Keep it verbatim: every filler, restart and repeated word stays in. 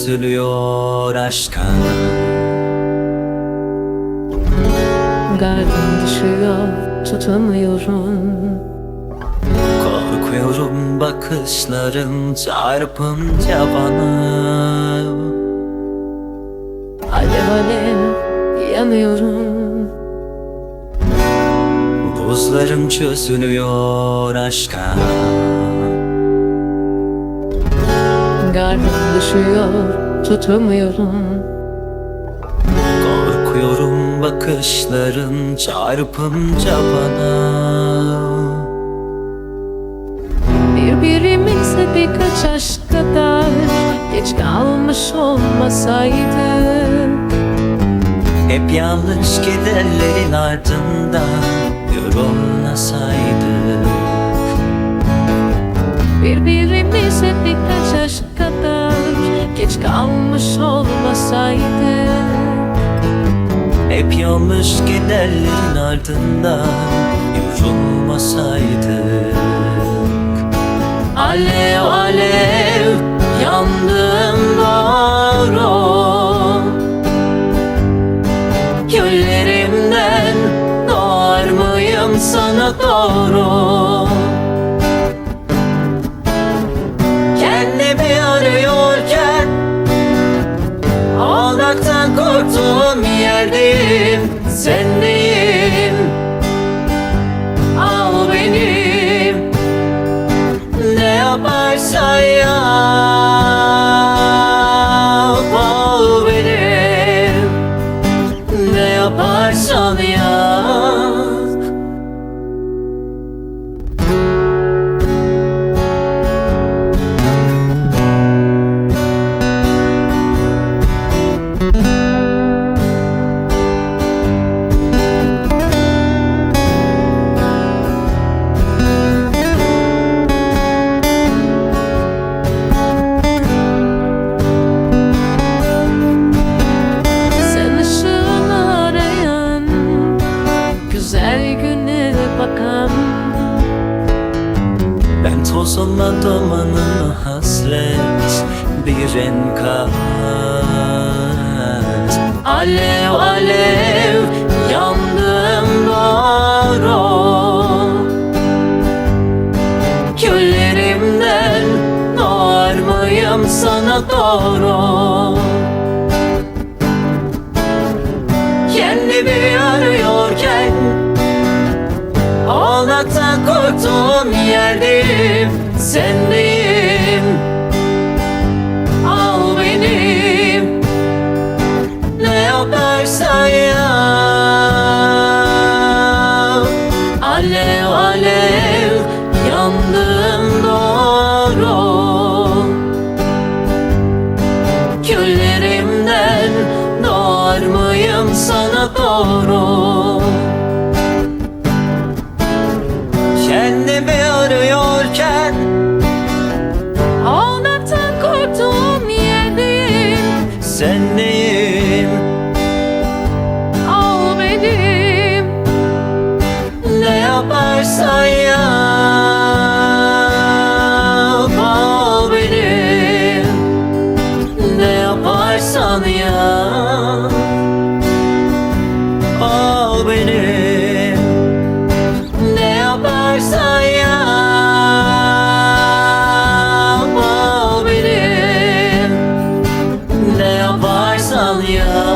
çözülüyor aşka. Kalbim düşüyor, tutamıyorum. Korkuyorum bakışların çarpınca bana. Alev alev yanıyorum. Buzlarım çözülüyor aşka. Kalbim düşüyor, tutamıyorum. Korkuyorum bakışların çarpınca bana. Birbirimize birkaç aşk kadar geç kalmış olmasaydık. Hep yanlış giderlerin ardından yorulmasaydık. Birbirimize birkaç aşk kadar geç kalmış olmasaydık. Hep yanlış giderlerin ardından yorulmasaydık. Alev alev yandım doğru, göllerimden doğar mıyım sana doğru? Kendimi arıyorken ağlamaktan korktuğum yerdeyim, sendeyim. Al benim, ne yaparsan yap. Al benim, ne yaparsan yap. Sen ışığını arayan, güzel güne bakan. Ben toz olan dumanına hasret bir enkaz. Alev alev yandım doğru, göllerimden doğar mıyım sana doğru? Kendimi arıyorken ağlamaktan korktuğum yerdeyim, sendeyim. Al benim, ne yaparsan yap. Alev alev yandım doğru, göllerimden doğar mıyım sana doğru? Kendimi arıyorken Ağlamaktan korktuğum yerdeyim, sendeyim. al benim. Ne yaparsan yap. Al benim, ne yaparsan yap. Al benim, ne yaparsan yap. Al benim, ne yaparsan yap.